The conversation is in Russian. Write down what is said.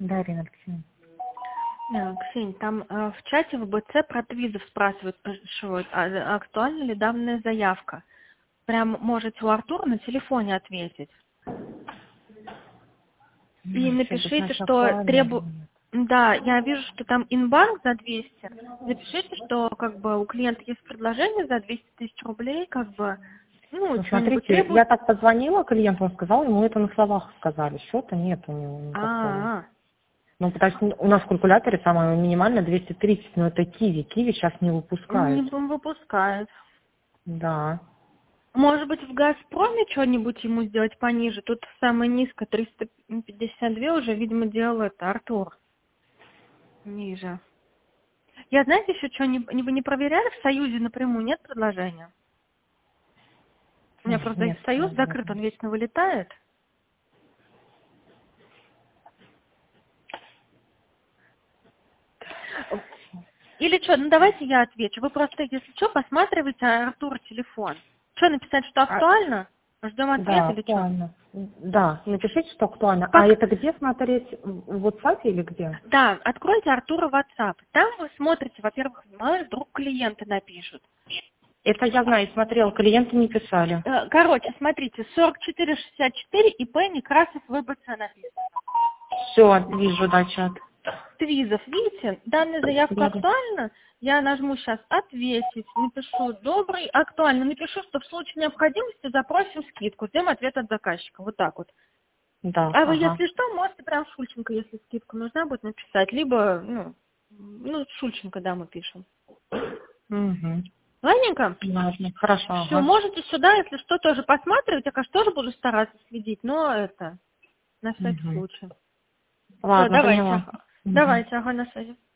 Да, Ирина Алексеевна. Ксень, там в чате в БЦ про твизов спрашивают, актуальна ли данная заявка. Прям можете у Артура на телефоне ответить. И напишите, что Да, я вижу, что там инбанк за 200. Напишите, что как бы у клиента есть предложение за 200 тысяч рублей, как бы, Ну, что-нибудь смотрите, требует. я так позвонила клиенту, он сказал, ему это на словах сказали. Счета нет у него никакого. Ну, потому что у нас в калькуляторе самое минимальное 230, но это Киви. Киви сейчас не Не выпускают. выпускает. Да. Может быть, в «Газпроме» что-нибудь ему сделать пониже? Тут самое низкое, 352 уже, видимо, делал это Артур. Ниже. Я, знаете, еще что, вы не проверяли в Союзе напрямую? Нет предложения? У меня просто Нет, Союз закрыт, он вечно вылетает. Или что, ну давайте я отвечу. Вы просто, если что, посматривайте Артур телефон. Что, написать, что актуально? Ждем ответ да, или что? актуально. Да, напишите, что актуально. А это где смотреть? В WhatsApp или где? Да, откройте Артура WhatsApp. Там вы смотрите, во-первых, мало вдруг клиенты напишут. Это я знаю, смотрел, клиенты не писали. Короче, смотрите, 4464 ИП Некрасов ВБЦ написано. Все, вижу, да, чат. Твизов, видите, данная заявка Да. актуальна, я нажму сейчас «Ответить», напишу «Добрый», актуально, напишу, что в случае необходимости запросим скидку, ждем ответ от заказчика, вот так вот. Да, А вы, ага. если что, можете прям Шульченко, если скидка нужна будет, написать, либо, Шульченко, да, мы пишем. Угу. Ладненько? Ладно, хорошо, Все, ага. можете сюда, если что, тоже посматривать, я, конечно, тоже буду стараться следить, но это, на всякий Угу. случай. Все, Ладно, давайте. поняла. Угу. Давайте, ага, на связи.